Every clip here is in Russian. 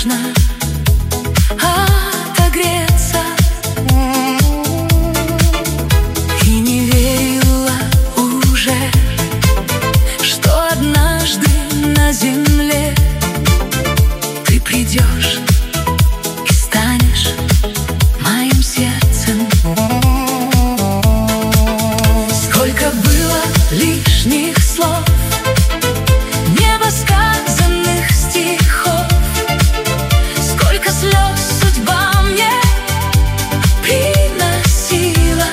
нужно отогреться. И не верила уже, что однажды на земле ты придешь и станешь моим сердцем. Сколько было лишних слов, недосказанных стихов, сколько слез судьба мне приносила.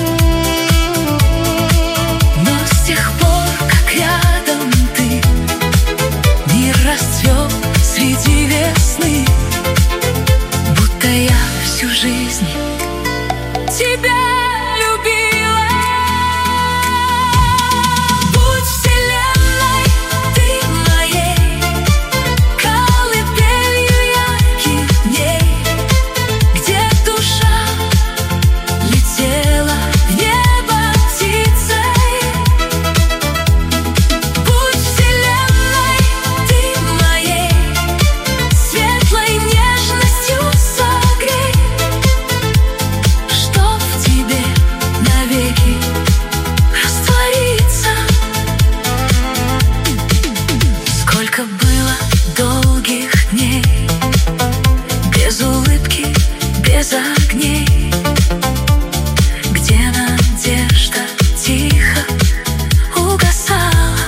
Но с тех пор, как рядом ты, мир расцвел среди весны, будто я всю жизнь тебя любила. Будь вселенной ты моей, колыбелью ярких дней, где душа летела в небо птицей. Будь вселенной ты моей, светлой нежностью согрей, чтоб в тебе навеки раствориться. Сколько было долгих дней без улыбки, без огней, где надежда тихо угасала.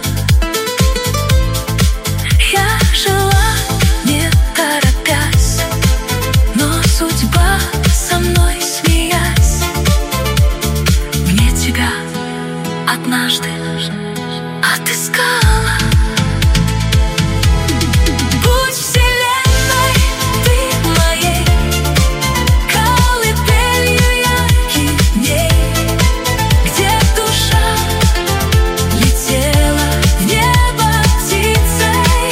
Я жила, не торопясь, но судьба со мной смеясь, мне тебя однажды отыскала. Будь вселенной ты моей, колыбелью ярких дней, где душа летела в небо птицей.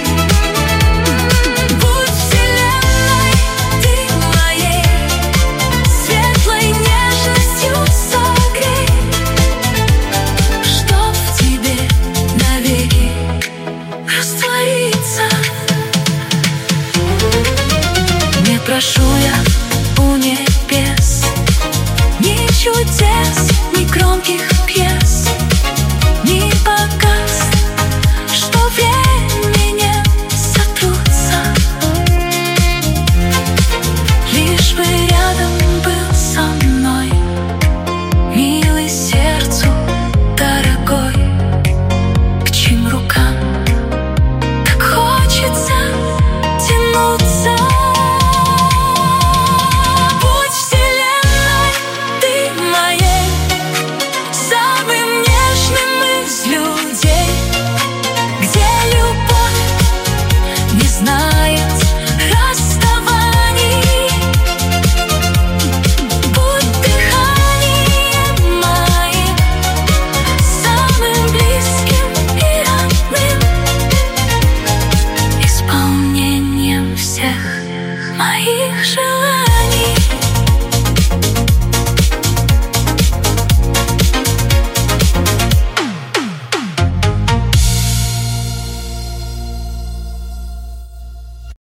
Будь вселенной ты моей, светлой нежностью согрей, чтоб в тебе навеки раствориться. Не прошу я у небес ни чудес, ни громких пьес,